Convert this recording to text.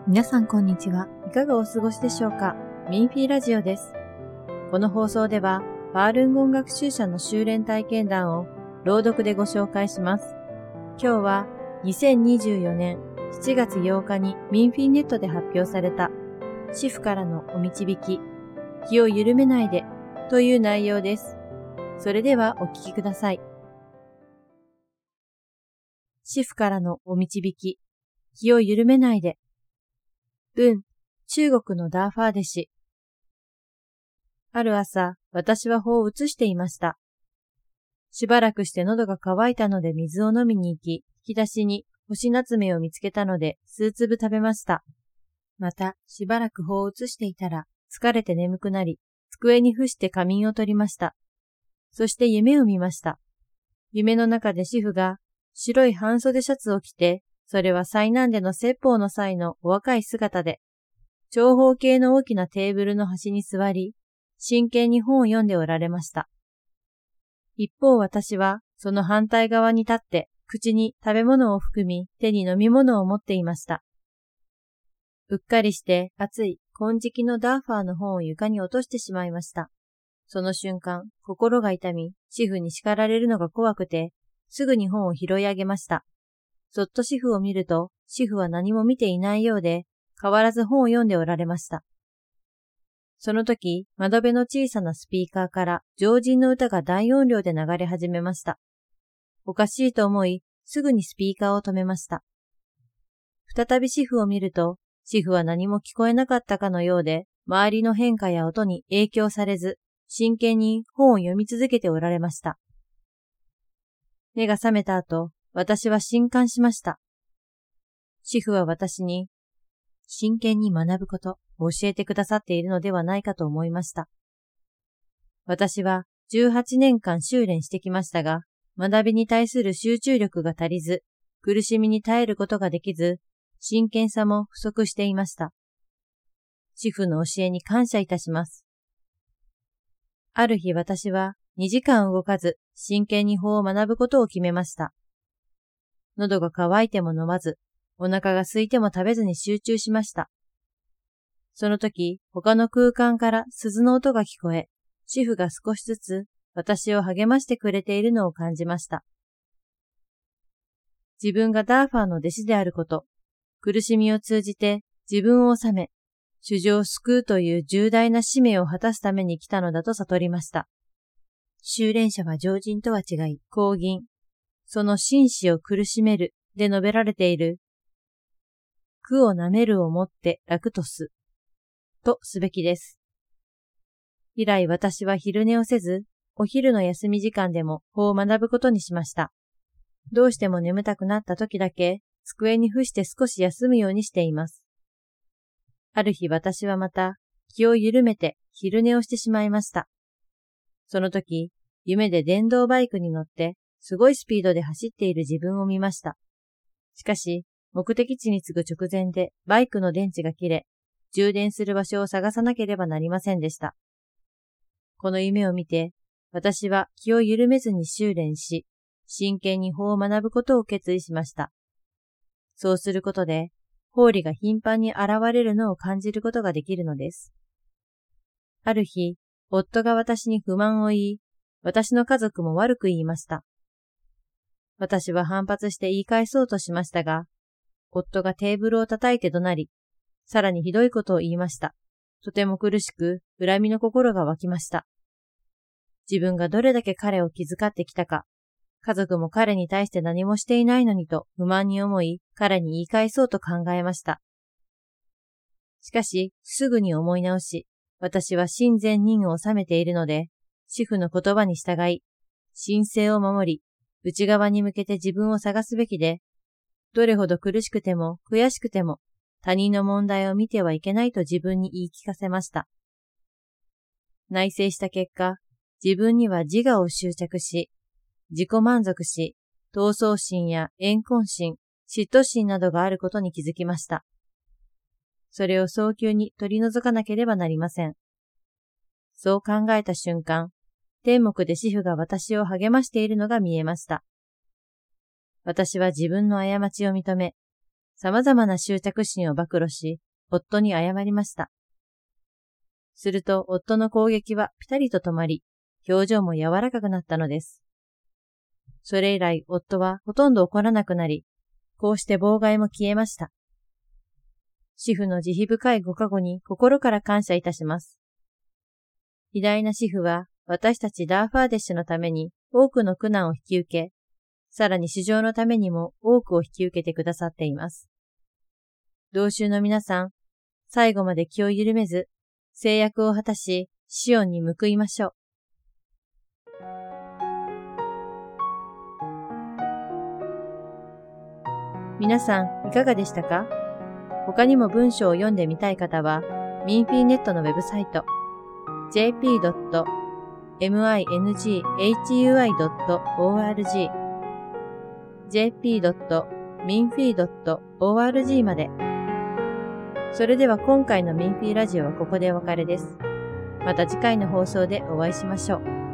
皆さんこんにちは。いかがお過ごしでしょうか。ミンフィーラジオです。この放送では、ファールンゴン学習者の修練体験談を朗読でご紹介します。今日は2024年7月8日にミンフィーネットで発表された師父からのお導き、気を緩めないでという内容です。それではお聞きください。師父からのお導き、気を緩めないで。文、中国のダーファー弟子。ある朝、私は穂を移していました。しばらくして喉が渇いたので水を飲みに行き、引き出しに干しナツメを見つけたので数粒食べました。また、しばらく穂を移していたら、疲れて眠くなり、机に伏して仮眠を取りました。そして夢を見ました。夢の中で師父が白い半袖シャツを着て、それは災難での説法の際のお若い姿で、長方形の大きなテーブルの端に座り、真剣に本を読んでおられました。一方私は、その反対側に立って、口に食べ物を含み、手に飲み物を持っていました。うっかりして熱い金色のダーファーの本を床に落としてしまいました。その瞬間、心が痛み、師父に叱られるのが怖くて、すぐに本を拾い上げました。そっと師父を見ると、師父は何も見ていないようで、変わらず本を読んでおられました。その時、窓辺の小さなスピーカーから常人の歌が大音量で流れ始めました。おかしいと思い、すぐにスピーカーを止めました。再び師父を見ると、師父は何も聞こえなかったかのようで、周りの変化や音に影響されず、真剣に本を読み続けておられました。目が覚めた後、私は震撼しました。師父は私に、真剣に学ぶことを教えてくださっているのではないかと思いました。私は18年間修練してきましたが、学びに対する集中力が足りず、苦しみに耐えることができず、真剣さも不足していました。師父の教えに感謝いたします。ある日私は2時間動かず、真剣に法を学ぶことを決めました。喉が渇いても飲まず、お腹が空いても食べずに集中しました。その時、他の空間から鈴の音が聞こえ、師父が少しずつ私を励ましてくれているのを感じました。自分がダーファーの弟子であること、苦しみを通じて自分を治め、衆生を救うという重大な使命を果たすために来たのだと悟りました。修練者は常人とは違い、公銀、その心志を苦しめるで述べられている、苦をなめるをもって楽とす、とすべきです。以来私は昼寝をせず、お昼の休み時間でも法を学ぶことにしました。どうしても眠たくなった時だけ、机に伏して少し休むようにしています。ある日私はまた、気を緩めて昼寝をしてしまいました。その時、夢で電動バイクに乗って、すごいスピードで走っている自分を見ました。しかし、目的地に着く直前でバイクの電池が切れ、充電する場所を探さなければなりませんでした。この夢を見て、私は気を緩めずに修練し、真剣に法を学ぶことを決意しました。そうすることで、法理が頻繁に現れるのを感じることができるのです。ある日、夫が私に不満を言い、私の家族も悪く言いました。私は反発して言い返そうとしましたが、夫がテーブルを叩いて怒鳴り、さらにひどいことを言いました。とても苦しく、恨みの心が湧きました。自分がどれだけ彼を気遣ってきたか、家族も彼に対して何もしていないのにと不満に思い、彼に言い返そうと考えました。しかし、すぐに思い直し、私は真善人を治めているので、師父の言葉に従い、神聖を守り、内側に向けて自分を探すべきで、どれほど苦しくても悔しくても他人の問題を見てはいけないと自分に言い聞かせました。内省した結果、自分には自我を執着し、自己満足し、闘争心や怨恨心、嫉妬心などがあることに気づきました。それを早急に取り除かなければなりません。そう考えた瞬間、天目で師父が私を励ましているのが見えました。私は自分の過ちを認め、 様々な執着心を暴露し、夫に謝りました。すると夫の攻撃はピタリと止まり、表情も柔らかくなったのです。それ以来夫はほとんど怒らなくなり、こうして妨害も消えました。主婦の慈悲深いご加護に心から感謝いたします。偉大な主婦は私たちダーファーデッシュのために多くの苦難を引き受け、さらに市場のためにも多くを引き受けてくださっています。同州の皆さん、最後まで気を緩めず、制約を果たし、シオンに報いましょう。皆さん、いかがでしたか？他にも文章を読んでみたい方は、ミンフィーネットのウェブサイト、jp.minghui.org jp.minfii.org まで。それでは今回のミンフィーラジオはここでお別れです。また次回の放送でお会いしましょう。